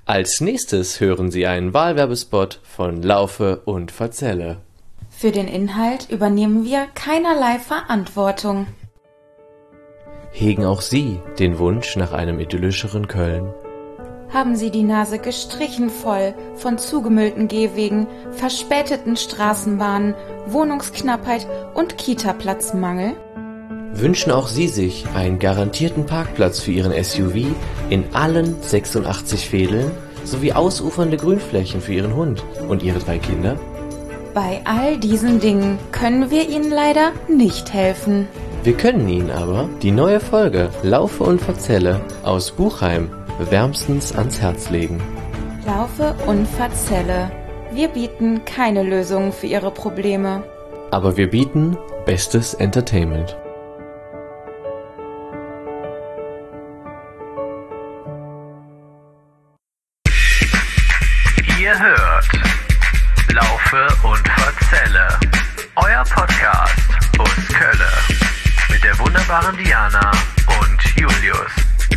Als nächstes hören Sie einen Wahlwerbespot von Laufe und Verzelle. Für den Inhalt übernehmen wir keinerlei Verantwortung. Hegen auch Sie den Wunsch nach einem idyllischeren Köln? Haben Sie die Nase gestrichen voll von zugemüllten Gehwegen, verspäteten Straßenbahnen, Wohnungsknappheit und Kita-Platzmangel? Wünschen auch Sie sich einen garantierten Parkplatz für Ihren SUV in allen 86 Vedeln sowie ausufernde Grünflächen für Ihren Hund und Ihre 3 Kinder? Bei all diesen Dingen können wir Ihnen leider nicht helfen. Wir können Ihnen aber die neue Folge Laufe und Verzelle aus Buchheim wärmstens ans Herz legen. Laufe und Verzelle. Wir bieten keine Lösungen für Ihre Probleme. Aber wir bieten bestes Entertainment. Ihr hört Laufe und Verzelle, euer Podcast aus Kölle mit der wunderbaren Diana und Julius.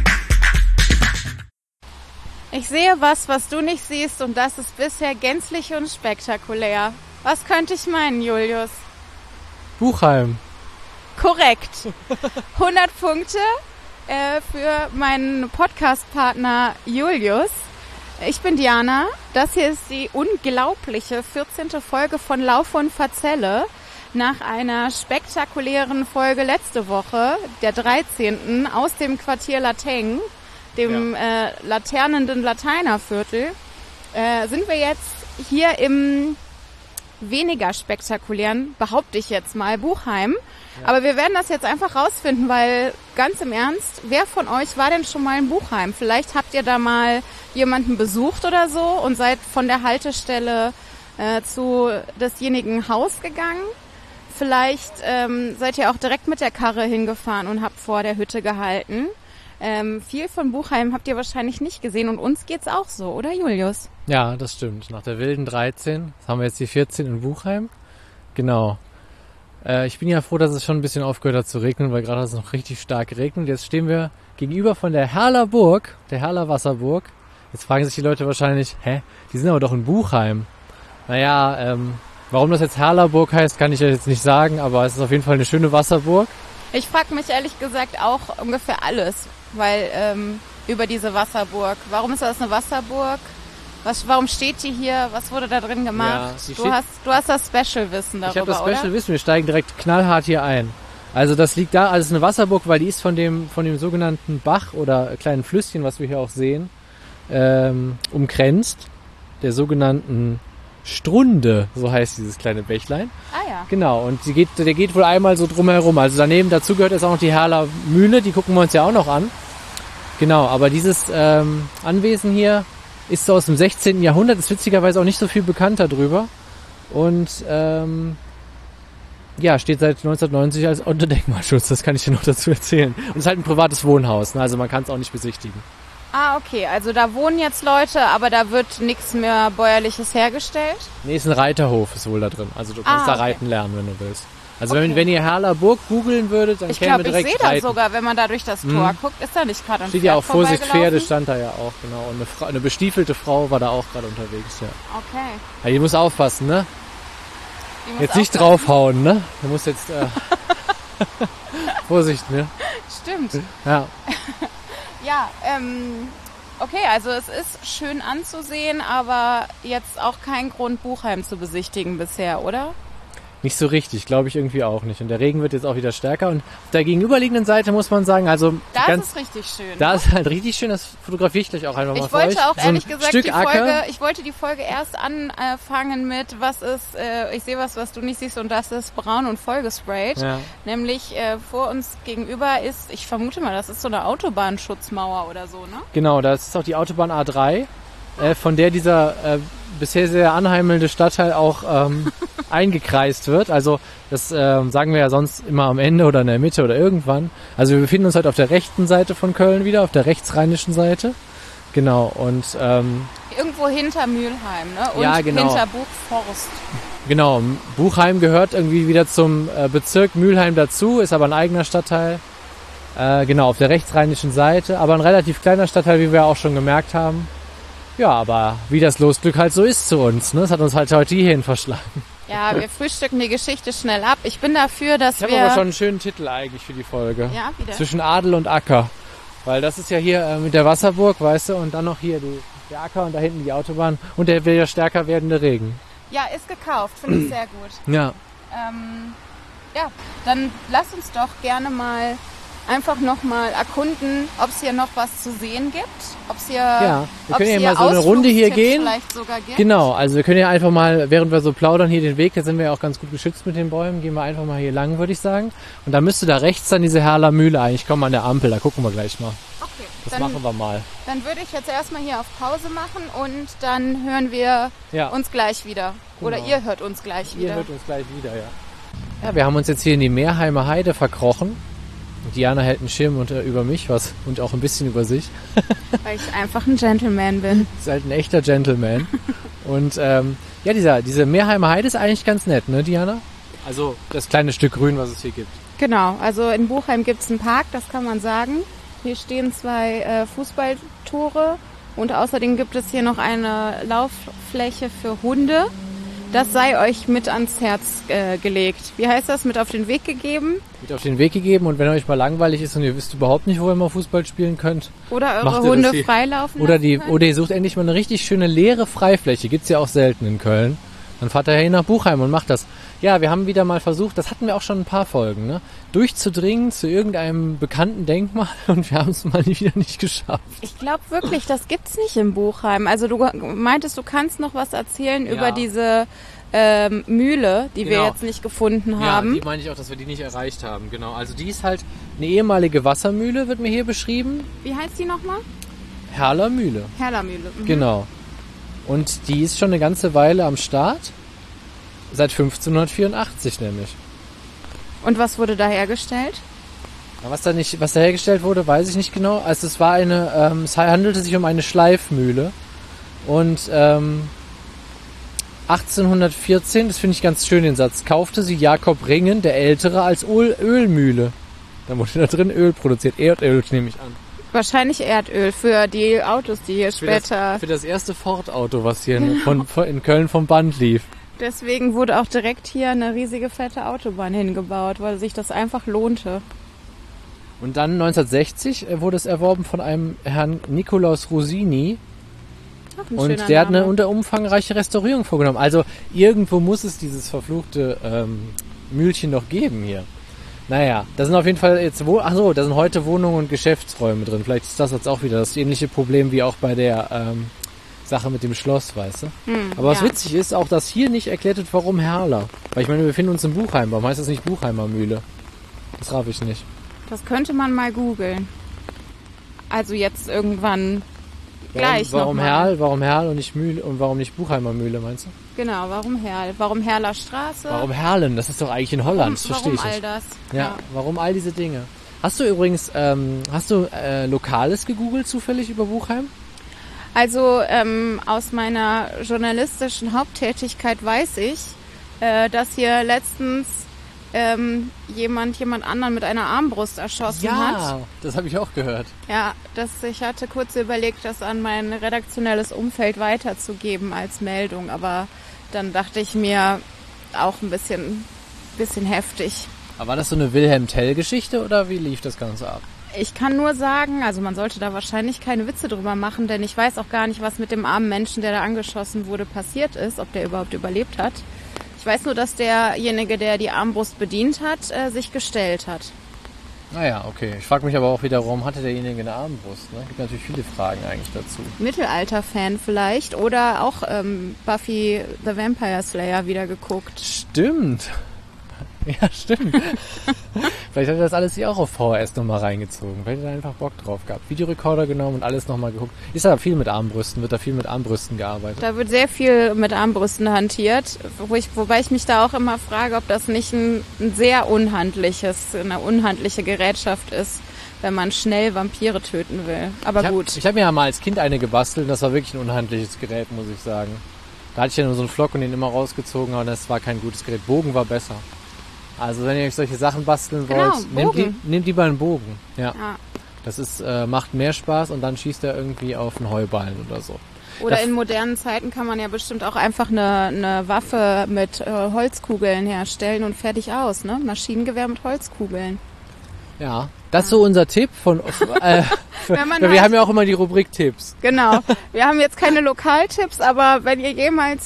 Ich sehe was du nicht siehst, und das ist bisher gänzlich unspektakulär. Was könnte ich meinen, Julius? Buchheim. Korrekt. 100 Punkte für meinen Podcast-Partner Julius. Ich bin Diana. Das hier ist die unglaubliche 14. Folge von Laufe und Verzelle. Nach einer spektakulären Folge letzte Woche, der 13. aus dem Quartier Lateng, dem laternenden Lateinerviertel, sind wir jetzt hier im weniger spektakulären, behaupte ich jetzt mal, Buchheim. Ja. Aber wir werden das jetzt einfach rausfinden, weil ganz im Ernst, wer von euch war denn schon mal in Buchheim? Vielleicht habt ihr da mal jemanden besucht oder so und seid von der Haltestelle zu desjenigen Haus gegangen. Vielleicht seid ihr auch direkt mit der Karre hingefahren und habt vor der Hütte gehalten. Viel von Buchheim habt ihr wahrscheinlich nicht gesehen, und uns geht's auch so, oder Julius? Ja, das stimmt. Nach der wilden 13 haben wir jetzt die 14 in Buchheim. Genau. Ich bin ja froh, dass es schon ein bisschen aufgehört hat zu regnen, weil gerade hat es noch richtig stark geregnet. Jetzt stehen wir gegenüber von der Herler Burg, der Herler Wasserburg. Jetzt fragen sich die Leute wahrscheinlich, die sind aber doch in Buchheim. Naja, warum das jetzt Herler Burg heißt, kann ich ja jetzt nicht sagen, aber es ist auf jeden Fall eine schöne Wasserburg. Ich frage mich ehrlich gesagt auch ungefähr alles, weil über diese Wasserburg. Warum ist das eine Wasserburg? Warum steht die hier? Was wurde da drin gemacht? Ja, du hast das Special-Wissen darüber, oder? Ich habe das Special-Wissen, wir steigen direkt knallhart hier ein. Also das liegt da, also es ist eine Wasserburg, weil die ist von dem sogenannten Bach oder kleinen Flüsschen, was wir hier auch sehen, umkränzt. Der sogenannten Strunde, so heißt dieses kleine Bächlein. Ah ja. Genau, und der geht wohl einmal so drumherum. Also daneben, dazu gehört jetzt auch noch die Herler Mühle, die gucken wir uns ja auch noch an. Genau, aber dieses Anwesen hier ist so aus dem 16. Jahrhundert, ist witzigerweise auch nicht so viel bekannt darüber. Und steht seit 1990 als unter Denkmalschutz, das kann ich dir noch dazu erzählen. Und ist halt ein privates Wohnhaus, ne? Also man kann es auch nicht besichtigen. Ah, okay, also da wohnen jetzt Leute, aber da wird nichts mehr Bäuerliches hergestellt? Nee, ist ein Reiterhof, ist wohl da drin. Also du kannst da reiten lernen, wenn du willst. Also wenn ihr Herler Burg googeln würdet, dann käme direkt reiten. Ich sehe das sogar, wenn man da durch das Tor guckt. Ist da nicht gerade ein Pferd steht ja auch Vorsicht Pferde, stand da ja auch, genau. Und eine bestiefelte Frau war da auch gerade unterwegs, ja. Okay. Ja, die muss aufpassen, ne? Jetzt nicht draufhauen, ne? Du musst jetzt Vorsicht, ne? Stimmt. Ja. Ja, okay, also es ist schön anzusehen, aber jetzt auch kein Grund, Buchheim zu besichtigen bisher, oder? Nicht so richtig, glaube ich irgendwie auch nicht. Und der Regen wird jetzt auch wieder stärker. Und auf der gegenüberliegenden Seite muss man sagen, also das ist richtig schön. Da ist halt richtig schön, das fotografiere ich gleich auch einfach mal für euch. Ich wollte auch ehrlich gesagt ich wollte die Folge erst anfangen mit, ich sehe was du nicht siehst, und das ist braun und vollgesprayt. Ja. Nämlich vor uns gegenüber ist, ich vermute mal, das ist so eine Autobahnschutzmauer oder so, ne? Genau, das ist auch die Autobahn A3, von der dieser bisher sehr anheimelnde Stadtteil auch eingekreist wird. Also das sagen wir ja sonst immer am Ende oder in der Mitte oder irgendwann. Also wir befinden uns halt auf der rechten Seite von Köln wieder, auf der rechtsrheinischen Seite. Genau, und irgendwo hinter Mülheim, ne? Und ja, genau. Hinter Buchforst. Genau, Buchheim gehört irgendwie wieder zum Bezirk Mülheim dazu, ist aber ein eigener Stadtteil. Genau, auf der rechtsrheinischen Seite, aber ein relativ kleiner Stadtteil, wie wir auch schon gemerkt haben. Ja, aber wie das Losglück halt so ist zu uns, ne? Das hat uns halt heute hierhin verschlagen. Ja, wir frühstücken die Geschichte schnell ab. Ich bin dafür, dass Ich habe wir... aber schon einen schönen Titel eigentlich für die Folge. Ja, wieder. Zwischen Adel und Acker. Weil das ist ja hier mit der Wasserburg, weißt du, und dann noch hier der Acker und da hinten die Autobahn und der wieder stärker werdende Regen. Ja, ist gekauft. Finde ich sehr gut. Ja. Ja, dann lass uns doch gerne mal einfach nochmal erkunden, ob es hier noch was zu sehen gibt. Ob es hier, Ja, wir können ja ob's mal so eine Runde hier Ausflugstipps gehen. vielleicht sogar gibt. Genau, also wir können ja einfach mal, während wir so plaudern, hier den Weg, da sind wir ja auch ganz gut geschützt mit den Bäumen, gehen wir einfach mal hier lang, würde ich sagen. Und dann müsste da rechts dann diese Herler Mühle eigentlich kommen an der Ampel, da gucken wir gleich mal. Okay, Das machen wir mal. Dann würde ich jetzt erstmal hier auf Pause machen und dann hören wir Ja. uns gleich wieder. Oder Genau. ihr hört uns gleich wieder. Ihr hört uns gleich wieder, ja. Ja, wir haben uns jetzt hier in die Meerheimer Heide verkrochen. Diana hält einen Schirm über mich und auch ein bisschen über sich. Weil ich einfach ein Gentleman bin. Ist halt ein echter Gentleman. Und ja, diese Meerheimer Heide ist eigentlich ganz nett, ne, Diana? Also das kleine Stück Grün, was es hier gibt. Genau, also in Buchheim gibt es einen Park, das kann man sagen. Hier stehen 2 Fußballtore und außerdem gibt es hier noch eine Lauffläche für Hunde. Das sei euch mit ans Herz gelegt. Wie heißt das? Mit auf den Weg gegeben? Mit auf den Weg gegeben und wenn euch mal langweilig ist und ihr wisst überhaupt nicht, wo ihr mal Fußball spielen könnt. Oder Macht eure ihr Hunde das hier? freilaufen Oder lassen können? oder ihr sucht endlich mal eine richtig schöne leere Freifläche. Gibt's ja auch selten in Köln. Dann fahrt ihr hier nach Buchheim und macht das. Ja, wir haben wieder mal versucht, das hatten wir auch schon ein paar Folgen, ne? Durchzudringen zu irgendeinem bekannten Denkmal und wir haben es mal wieder nicht geschafft. Ich glaube wirklich, das gibt's nicht in Buchheim. Also du meintest, du kannst noch was erzählen Ja. über diese Mühle, die wir Genau. jetzt nicht gefunden Ja, haben. die meine ich auch, dass wir die nicht erreicht haben, genau. Also die ist halt eine ehemalige Wassermühle, wird mir hier beschrieben. Wie heißt die nochmal? Herler Mühle, Herlermühle. Mhm. genau. Und die ist schon eine ganze Weile am Start. Seit 1584 nämlich. Und was wurde da hergestellt? Ja, was da hergestellt wurde, weiß ich nicht genau. Also es war es handelte sich um eine Schleifmühle. Und 1814, das finde ich ganz schön den Satz, kaufte sie Jakob Ringen, der Ältere, als Ölmühle. Da wurde da drin Öl produziert. Erdöl nehme ich an. Wahrscheinlich Erdöl für die Autos, die hier später... Für das erste Ford-Auto, was hier in Köln vom Band lief. Deswegen wurde auch direkt hier eine riesige fette Autobahn hingebaut, weil sich das einfach lohnte. Und dann 1960 wurde es erworben von einem Herrn Nikolaus Rosini. Ach, ein Und schöner der hat eine Name. umfangreiche Restaurierung vorgenommen. Also irgendwo muss es dieses verfluchte Mühlchen noch geben hier. Naja, da sind auf jeden Fall jetzt da sind heute Wohnungen und Geschäftsräume drin. Vielleicht ist das jetzt auch wieder das ähnliche Problem wie auch bei der Sache mit dem Schloss, weißt du? Aber was ja. witzig ist, auch dass hier nicht erklärt wird, warum Herler. Weil ich meine, wir befinden uns in Buchheim. Warum heißt das nicht Buchheimer Mühle? Das raff ich nicht. Das könnte man mal googeln. Also jetzt irgendwann gleich Warum nochmal. Warum Herl und nicht Mühle und warum nicht Buchheimer Mühle, meinst du? Genau, warum Herl? Warum Herler Straße? Warum Herlen? Das ist doch eigentlich in Holland, das verstehe warum ich all nicht. das? Ja, warum all diese Dinge? Hast du übrigens, Lokales gegoogelt zufällig über Buchheim? Also aus meiner journalistischen Haupttätigkeit weiß ich, dass hier letztens jemand anderen mit einer Armbrust erschossen hat. Das habe ich auch gehört. Ja, ich hatte kurz überlegt, das an mein redaktionelles Umfeld weiterzugeben als Meldung, aber dann dachte ich mir auch ein bisschen heftig. Aber war das so eine Wilhelm Tell-Geschichte oder wie lief das Ganze ab? Ich kann nur sagen, also man sollte da wahrscheinlich keine Witze drüber machen, denn ich weiß auch gar nicht, was mit dem armen Menschen, der da angeschossen wurde, passiert ist, ob der überhaupt überlebt hat. Ich weiß nur, dass derjenige, der die Armbrust bedient hat, sich gestellt hat. Naja, okay. Ich frage mich aber auch wieder, warum hatte derjenige eine Armbrust? Ne? Es gibt natürlich viele Fragen eigentlich dazu. Mittelalter-Fan vielleicht oder auch Buffy the Vampire Slayer wieder geguckt. Stimmt. Ja, stimmt. Vielleicht hat er das alles hier auch auf VHS nochmal reingezogen. Vielleicht hat er einfach Bock drauf gehabt. Videorekorder genommen und alles nochmal geguckt. Ist da viel mit Armbrüsten? Wird da viel mit Armbrüsten gearbeitet? Da wird sehr viel mit Armbrüsten hantiert, wobei ich mich da auch immer frage, ob das nicht eine unhandliche Gerätschaft ist, wenn man schnell Vampire töten will. Aber gut. Ich habe mir ja mal als Kind eine gebastelt und das war wirklich ein unhandliches Gerät, muss ich sagen. Da hatte ich ja nur so einen Flock und den immer rausgezogen, aber das war kein gutes Gerät. Bogen war besser. Also wenn ihr euch solche Sachen basteln wollt, nehmt lieber einen Bogen. Ja. Das ist, macht mehr Spaß und dann schießt er irgendwie auf einen Heuballen oder so. Oder in modernen Zeiten kann man ja bestimmt auch einfach eine Waffe mit Holzkugeln herstellen und fertig aus, ne? Maschinengewehr mit Holzkugeln. Ja, das ist so unser Tipp von... wir haben ja auch immer die Rubrik Tipps. Genau. Wir haben jetzt keine Lokaltipps, aber wenn ihr jemals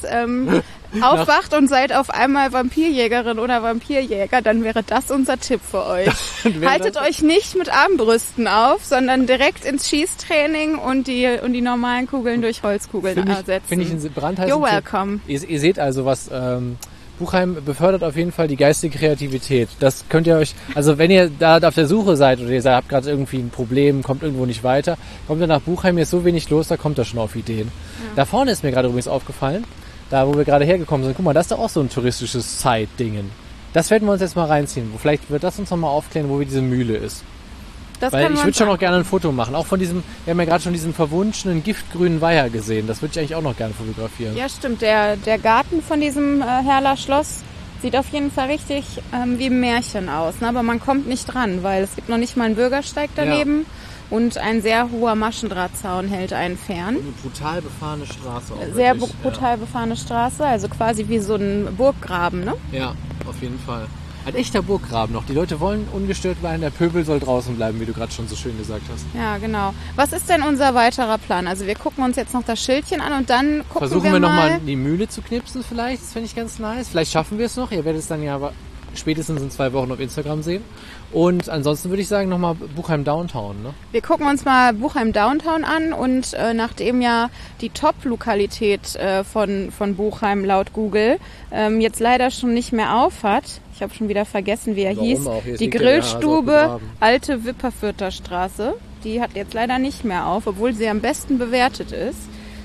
aufwacht und seid auf einmal Vampirjägerin oder Vampirjäger, dann wäre das unser Tipp für euch. Haltet euch nicht mit Armbrüsten auf, sondern direkt ins Schießtraining und die normalen Kugeln durch Holzkugeln ersetzen. Finde ich einen brandheißen You're welcome. Tipp. Ihr seht also, was... Buchheim befördert auf jeden Fall die geistige Kreativität. Das könnt ihr euch, also wenn ihr da auf der Suche seid oder ihr habt gerade irgendwie ein Problem, kommt irgendwo nicht weiter, kommt ihr nach Buchheim, hier ist so wenig los, da kommt ihr schon auf Ideen. Ja. Da vorne ist mir gerade übrigens aufgefallen, da wo wir gerade hergekommen sind, guck mal, das ist doch auch so ein touristisches Side-Dingen. Das werden wir uns jetzt mal reinziehen. Vielleicht wird das uns nochmal aufklären, wo diese Mühle ist. Weil ich würde schon noch gerne ein Foto machen. Auch von diesem, wir haben ja gerade schon diesen verwunschenen giftgrünen Weiher gesehen. Das würde ich eigentlich auch noch gerne fotografieren. Ja, stimmt. Der Garten von diesem Herler Schloss sieht auf jeden Fall richtig wie ein Märchen aus. Ne? Aber man kommt nicht dran, weil es gibt noch nicht mal einen Bürgersteig daneben. Ja. Und ein sehr hoher Maschendrahtzaun hält einen fern. Eine brutal befahrene Straße auch. Sehr brutal befahrene Straße, also quasi wie so ein Burggraben, ne? Ja, auf jeden Fall. Ein echter Burggraben noch. Die Leute wollen ungestört bleiben, der Pöbel soll draußen bleiben, wie du gerade schon so schön gesagt hast. Ja, genau. Was ist denn unser weiterer Plan? Also wir gucken uns jetzt noch das Schildchen an und dann gucken Versuchen wir nochmal die Mühle zu knipsen vielleicht. Das finde ich ganz nice. Vielleicht schaffen wir es noch. Ihr werdet es dann ja spätestens in 2 Wochen auf Instagram sehen. Und ansonsten würde ich sagen nochmal Buchheim Downtown. Ne? Wir gucken uns mal Buchheim Downtown an und nachdem ja die Top-Lokalität von Buchheim laut Google jetzt leider schon nicht mehr auf hat, ich habe schon wieder vergessen, wie er hieß, die Grillstube Alte Wipperfürther Straße, die hat jetzt leider nicht mehr auf, obwohl sie am besten bewertet ist.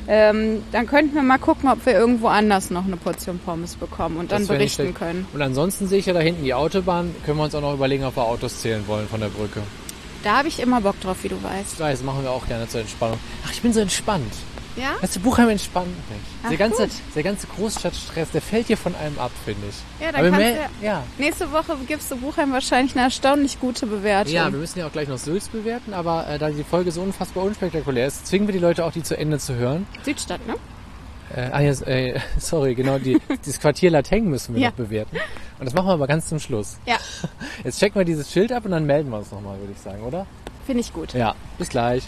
Dann könnten wir mal gucken, ob wir irgendwo anders noch eine Portion Pommes bekommen und dann berichten können. Und ansonsten sehe ich ja da hinten die Autobahn. Können wir uns auch noch überlegen, ob wir Autos zählen wollen von der Brücke. Da habe ich immer Bock drauf, wie du weißt. Ich weiß, machen wir auch gerne zur Entspannung. Ach, ich bin so entspannt. Ja? Weißt du, Buchheim entspannt mich. Der ganze Großstadtstress, der fällt hier von einem ab, finde ich. Ja, dann nächste Woche gibst du Buchheim wahrscheinlich eine erstaunlich gute Bewertung. Ja, wir müssen ja auch gleich noch Sülz bewerten, aber da die Folge so unfassbar unspektakulär ist, zwingen wir die Leute auch, die zu Ende zu hören. Südstadt, ne? Sorry, genau, das Quartier Lateng müssen wir noch bewerten. Und das machen wir aber ganz zum Schluss. Ja. Jetzt checken wir dieses Schild ab und dann melden wir uns nochmal, würde ich sagen, oder? Finde ich gut. Ja, bis gleich.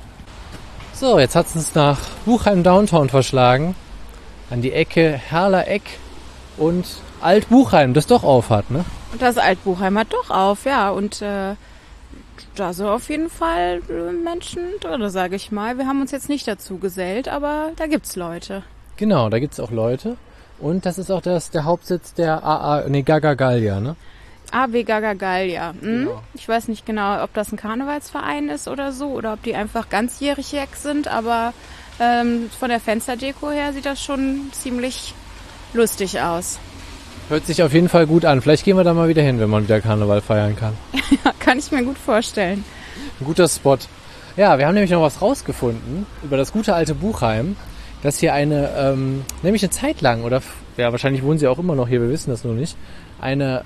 So, jetzt hat es uns nach Buchheim Downtown verschlagen. An die Ecke Herler Eck und Alt-Buchheim, das doch auf hat, ne? Und das Alt-Buchheim hat doch auf, ja. Und da sind auf jeden Fall Menschen drin, sage ich mal. Wir haben uns jetzt nicht dazu gesellt, aber da gibt's Leute. Genau, da gibt's auch Leute. Und das ist auch der Hauptsitz der Gaga Gallia, ne? AB Gaga Gallia. Genau. Ich weiß nicht genau, ob das ein Karnevalsverein ist oder so, oder ob die einfach ganzjährig weg sind, aber von der Fensterdeko her sieht das schon ziemlich lustig aus. Hört sich auf jeden Fall gut an. Vielleicht gehen wir da mal wieder hin, wenn man wieder Karneval feiern kann. Ja, kann ich mir gut vorstellen. Ein guter Spot. Ja, wir haben nämlich noch was rausgefunden über das gute alte Buchheim, dass hier nämlich eine Zeit lang, oder ja, wahrscheinlich wohnen sie auch immer noch hier, wir wissen das nur nicht, eine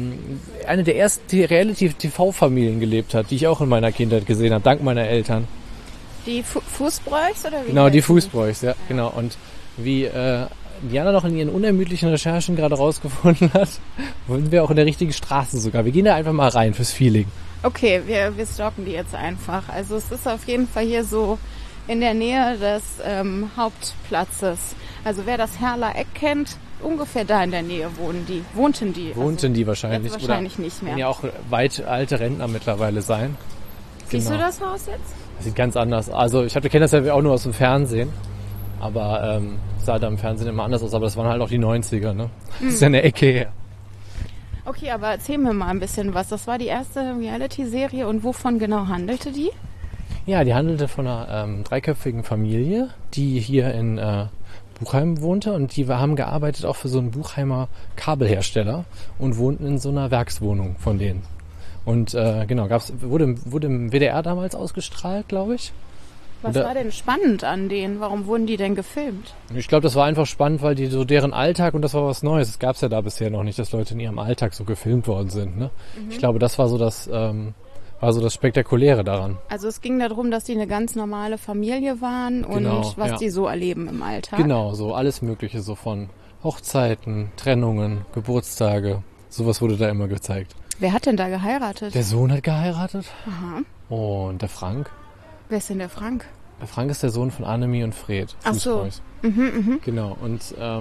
der ersten Reality-TV-Familien gelebt hat, die ich auch in meiner Kindheit gesehen habe, dank meiner Eltern. Die Fußbräuchs oder wie? Genau, die Fußbräuchs, ja, genau. Und wie Diana noch in ihren unermüdlichen Recherchen gerade rausgefunden hat, sind wir auch in der richtigen Straße sogar. Wir gehen da einfach mal rein fürs Feeling. Okay, wir stalken die jetzt einfach. Also es ist auf jeden Fall hier so in der Nähe des Hauptplatzes. Also wer das Herler Eck kennt, ungefähr da in der Nähe wohnten die. Wohnten die wahrscheinlich. Jetzt wahrscheinlich nicht mehr. Können ja auch weit alte Rentner mittlerweile sein. Siehst du das Haus jetzt? Das sieht ganz anders. Also ich kenne das ja auch nur aus dem Fernsehen. Aber sah da im Fernsehen immer anders aus. Aber das waren halt auch die 90er, ne? Das ist ja eine Ecke her. Okay, aber erzähl mir mal ein bisschen was. Das war die erste Reality-Serie und wovon genau handelte die? Ja, die handelte von einer dreiköpfigen Familie, die hier in Buchheim wohnte. Und die haben gearbeitet auch für so einen Buchheimer Kabelhersteller und wohnten in so einer Werkswohnung von denen. Und genau, wurde im WDR damals ausgestrahlt, glaube ich. Was war denn spannend an denen? Warum wurden die denn gefilmt? Ich glaube, das war einfach spannend, weil die so deren Alltag, und das war was Neues. Das gab es ja da bisher noch nicht, dass Leute in ihrem Alltag so gefilmt worden sind. Ne? Ich glaube, das war so das, war so das Spektakuläre daran. Also es ging darum, dass die eine ganz normale Familie waren und Genau, was ja. die so erleben im Alltag. Genau, so alles Mögliche, so von Hochzeiten, Trennungen, Geburtstage. Sowas wurde da immer gezeigt. Wer hat denn da geheiratet? Der Sohn hat geheiratet Aha. und der Frank. Wer ist denn der Frank? Der Frank ist der Sohn von Annemie und Fred. Ach so. Fußboys. Genau, und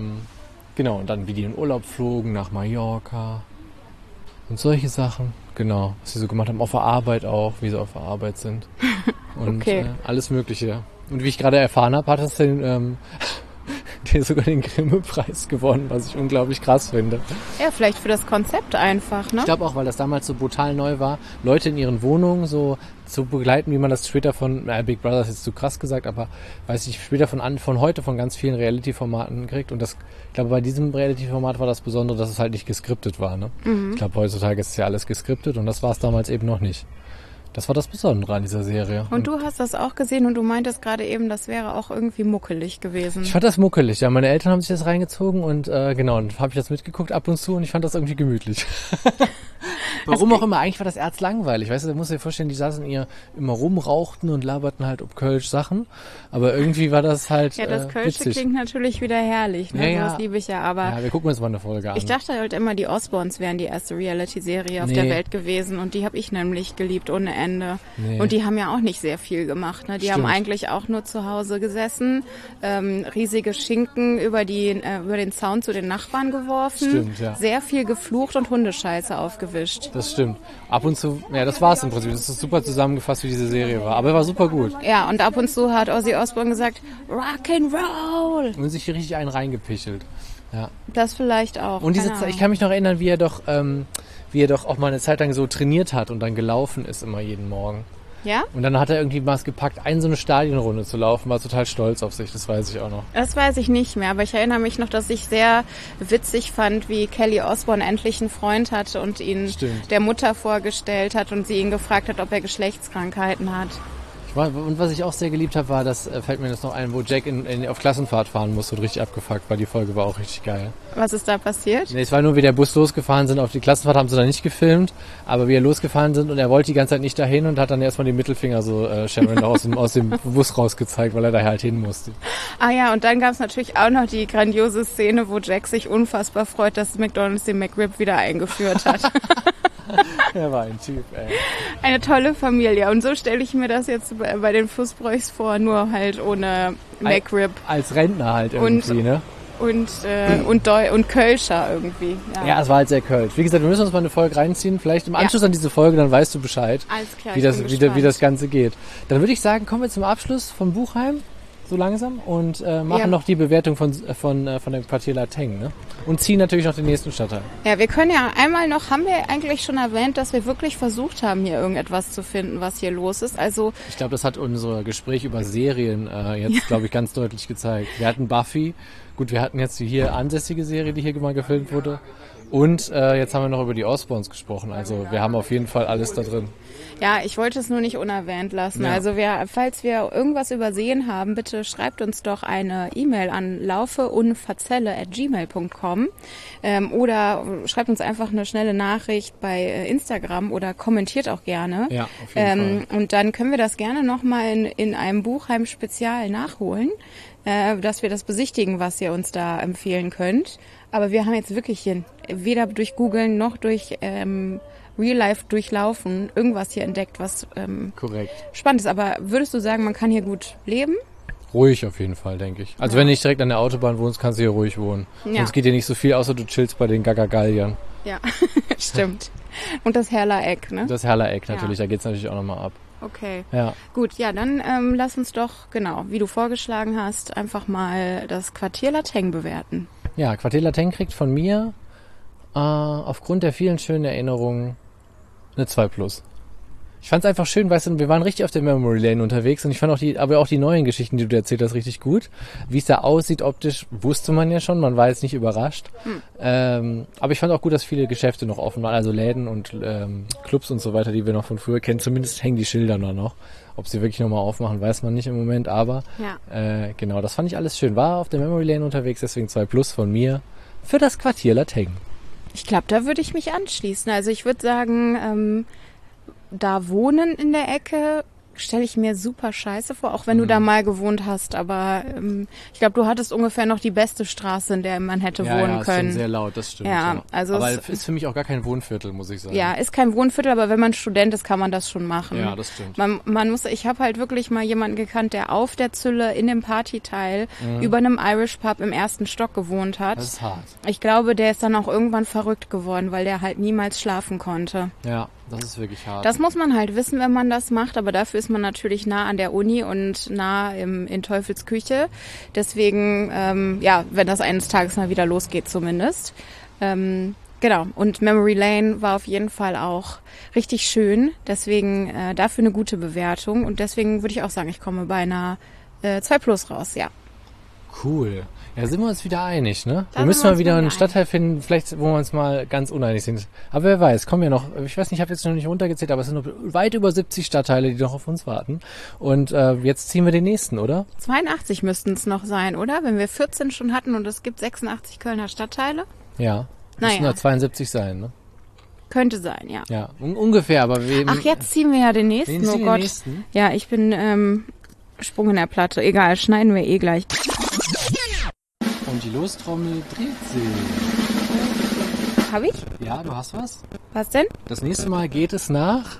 und dann wie die in Urlaub flogen nach Mallorca und solche Sachen. Genau, was sie so gemacht haben, auf der Arbeit auch, wie sie auf der Arbeit sind. Und Okay. Alles Mögliche. Und wie ich gerade erfahren habe, hat es den sogar den Grimme-Preis gewonnen, was ich unglaublich krass finde. Ja, vielleicht für das Konzept einfach, ne? Ich glaube auch, weil das damals so brutal neu war, Leute in ihren Wohnungen so zu begleiten, wie man das später von Big Brother ist jetzt zu krass gesagt, aber weiß ich, später von heute von ganz vielen Reality-Formaten kriegt. Und das, ich glaube, bei diesem Reality-Format war das Besondere, dass es halt nicht geskriptet war. Ne? Ich glaube, heutzutage ist ja alles geskriptet und das war es damals eben noch nicht. Das war das Besondere an dieser Serie. Und du hast das auch gesehen und du meintest gerade eben, das wäre auch irgendwie muckelig gewesen. Ich fand das muckelig, ja. Meine Eltern haben sich das reingezogen und genau, und habe ich das mitgeguckt ab und zu und ich fand das irgendwie gemütlich. Warum auch immer, eigentlich war das erzlangweilig. Weißt du, da musst du dir vorstellen, die saßen immer rumrauchten und laberten halt um Kölsch Sachen. Aber irgendwie war das halt Ja, das Kölsche witzig. klingt natürlich wieder herrlich, ne? Ja, ja. Das liebe ich ja, aber Ja, wir gucken uns mal eine Folge an. ich dachte halt immer, die Osborns wären die erste Reality-Serie auf Nee. der Welt gewesen und die habe ich nämlich geliebt ohne Ende. Nee. Und die haben ja auch nicht sehr viel gemacht, ne? Die haben Stimmt. eigentlich auch nur zu Hause gesessen, riesige Schinken über den Zaun zu den Nachbarn geworfen, Stimmt, ja. sehr viel geflucht und Hundescheiße aufgewischt. Das stimmt. Ab und zu, ja, das war's im Prinzip. Das ist super zusammengefasst, wie diese Serie war. Aber war super gut. Ja, und ab und zu hat Ozzy Osbourne gesagt, Rock'n'Roll. Und sich hier richtig einen reingepichelt. Ja. Das vielleicht auch. Und diese keine Zeit, ich Ahnung. kann mich noch erinnern, wie er doch auch mal eine Zeit lang so trainiert hat und dann gelaufen ist immer jeden Morgen. Ja? Und dann hat er irgendwie was gepackt, so eine Stadionrunde zu laufen, war total stolz auf sich, das weiß ich auch noch. Das weiß ich nicht mehr, aber ich erinnere mich noch, dass ich sehr witzig fand, wie Kelly Osbourne endlich einen Freund hatte und ihn Stimmt. der Mutter vorgestellt hat und sie ihn gefragt hat, ob er Geschlechtskrankheiten hat. Und was ich auch sehr geliebt habe, war, das fällt mir jetzt noch ein, wo Jack auf Klassenfahrt fahren musste und richtig abgefuckt war. Die Folge war auch richtig geil. Was ist da passiert? Nee, es war nur, wie der Bus losgefahren sind. Auf die Klassenfahrt haben sie da nicht gefilmt, aber wie er losgefahren sind und er wollte die ganze Zeit nicht dahin und hat dann erstmal den Mittelfinger so Sharon aus dem Bus rausgezeigt, weil er da halt hin musste. Ah ja, und dann gab es natürlich auch noch die grandiose Szene, wo Jack sich unfassbar freut, dass McDonald's den McRib wieder eingeführt hat. Er war ein Typ, ey. Eine tolle Familie. Und so stelle ich mir das jetzt bei den Fußbräuchs vor, nur halt ohne McRib Als Rentner halt irgendwie, ne? und Kölscher irgendwie. Ja, es war halt sehr kölsch. Wie gesagt, wir müssen uns mal eine Folge reinziehen. Vielleicht im Anschluss an diese Folge, dann weißt du Bescheid, Alles klar, wie ich bin wie gespannt. das Ganze geht. Dann würde ich sagen, kommen wir zum Abschluss vom Buchheim, so langsam, und machen Ja. noch die Bewertung von dem Quartier Lateng, ne? Und ziehen natürlich noch den nächsten Stadtteil. Ja, wir können ja einmal noch, haben wir eigentlich schon erwähnt, dass wir wirklich versucht haben, hier irgendetwas zu finden, was hier los ist. Also, Ich glaube, das hat unser Gespräch über Serien jetzt, glaube ich, ganz deutlich gezeigt. Wir hatten Buffy, gut, wir hatten jetzt die hier ansässige Serie, die hier mal gefilmt wurde. Und jetzt haben wir noch über die Osborns gesprochen. Also wir haben auf jeden Fall alles da drin. ja, ich wollte es nur nicht unerwähnt lassen. Ja. Also, falls wir irgendwas übersehen haben, bitte schreibt uns doch eine E-Mail an laufeundverzelle@gmail.com oder schreibt uns einfach eine schnelle Nachricht bei Instagram oder kommentiert auch gerne. Ja, auf jeden Fall. Und dann können wir das gerne nochmal in einem Buchheim-Spezial nachholen, dass wir das besichtigen, was ihr uns da empfehlen könnt. Aber wir haben jetzt wirklich hier weder durch Googlen noch durch Real Life durchlaufen irgendwas hier entdeckt, was Korrekt. spannend ist. Aber würdest du sagen, man kann hier gut leben? Ruhig auf jeden Fall, denke ich. Also wenn du nicht direkt an der Autobahn wohnst, kannst du hier ruhig wohnen. Ja. Sonst geht dir nicht so viel, außer du chillst bei den Gagagalliern. Ja, stimmt. Und das Herler Eck, ne? Das Herler-Eck natürlich, da geht's natürlich auch nochmal ab. Okay. Ja. Gut, ja, dann lass uns doch, genau, wie du vorgeschlagen hast, einfach mal das Quartier Lateng bewerten. Ja, Quartier Lateng kriegt von mir aufgrund der vielen schönen Erinnerungen eine 2+. Ich fand es einfach schön, weißt du, wir waren richtig auf der Memory Lane unterwegs und ich fand auch die neuen Geschichten, die du erzählt hast, richtig gut. Wie es da aussieht optisch, wusste man ja schon, man war jetzt nicht überrascht. Aber ich fand auch gut, dass viele Geschäfte noch offen waren, also Läden und Clubs und so weiter, die wir noch von früher kennen. Zumindest hängen die Schilder noch. Ob sie wirklich nochmal aufmachen, weiß man nicht im Moment, aber genau, das fand ich alles schön. War auf der Memory Lane unterwegs, deswegen 2+ von mir für das Quartier Lateng. Ich glaube, da würde ich mich anschließen. Also ich würde sagen, da wohnen in der Ecke stelle ich mir super scheiße vor, auch wenn du da mal gewohnt hast. Aber ich glaube, du hattest ungefähr noch die beste Straße, in der man hätte wohnen können. Ja, ist schon sehr laut, das stimmt. Ja, also aber es ist für mich auch gar kein Wohnviertel, muss ich sagen. Ja, ist kein Wohnviertel, aber wenn man Student ist, kann man das schon machen. Ja, das stimmt. Ich habe halt wirklich mal jemanden gekannt, der auf der Zülle in dem Partyteil über einem Irish Pub im 1. Stock gewohnt hat. Das ist hart. Ich glaube, der ist dann auch irgendwann verrückt geworden, weil der halt niemals schlafen konnte. Ja, das ist wirklich hart. Das muss man halt wissen, wenn man das macht, aber dafür ist man natürlich nah an der Uni und nah in Teufels Küche. Deswegen, wenn das eines Tages mal wieder losgeht zumindest. Genau, und Memory Lane war auf jeden Fall auch richtig schön, deswegen dafür eine gute Bewertung und deswegen würde ich auch sagen, ich komme bei einer 2+ raus, ja. Cool. Ja, sind wir uns wieder einig, ne? Da wir müssen sind wir mal uns wieder wieder einen Stadtteil finden, vielleicht, wo wir uns mal ganz uneinig sind. Aber wer weiß, kommen ja noch, ich weiß nicht, ich habe jetzt noch nicht runtergezählt, aber es sind noch weit über 70 Stadtteile, die noch auf uns warten. Und jetzt ziehen wir den nächsten, oder? 82 müssten es noch sein, oder? Wenn wir 14 schon hatten und es gibt 86 Kölner Stadtteile. Ja, müssen nur 72 sein, ne? Könnte sein, ja. Ja, ungefähr, aber Ach, jetzt ziehen wir ja den nächsten, Wen oh ziehen Gott. den nächsten? Ja, ich bin Sprung in der Platte. Egal, schneiden wir eh gleich. Und die Lostrommel dreht sich. Hab ich? Ja, du hast was? Was denn? Das nächste Mal geht es nach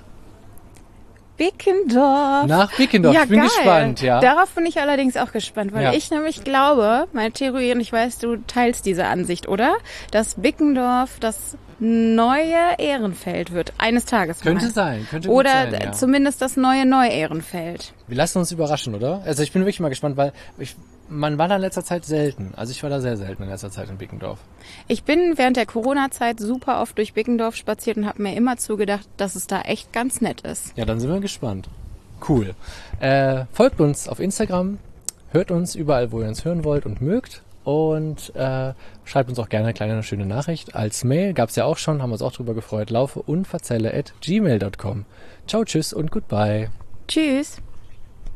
Bickendorf. Nach Bickendorf. Ja, Ich bin geil. gespannt, ja. Darauf bin ich allerdings auch gespannt, weil Ja. ich nämlich glaube, meine Theorie, und ich weiß, du teilst diese Ansicht, oder? Dass Bickendorf das neue Ehrenfeld wird. Eines Tages mal. Könnte sein, könnte gut Oder sein, ja. zumindest das neue Neu-Ehrenfeld. Wir lassen uns überraschen, oder? Also ich bin wirklich mal gespannt, weil man war da in letzter Zeit selten. Also ich war da sehr selten in letzter Zeit in Bickendorf. Ich bin während der Corona-Zeit super oft durch Bickendorf spaziert und habe mir immer zugedacht, dass es da echt ganz nett ist. Ja, dann sind wir gespannt. Cool. Folgt uns auf Instagram, hört uns überall, wo ihr uns hören wollt und mögt. Und schreibt uns auch gerne eine kleine, schöne Nachricht. Als Mail gab's ja auch schon, haben wir uns auch drüber gefreut. laufe-und-verzelle@gmail.com. Ciao, tschüss und goodbye. Tschüss.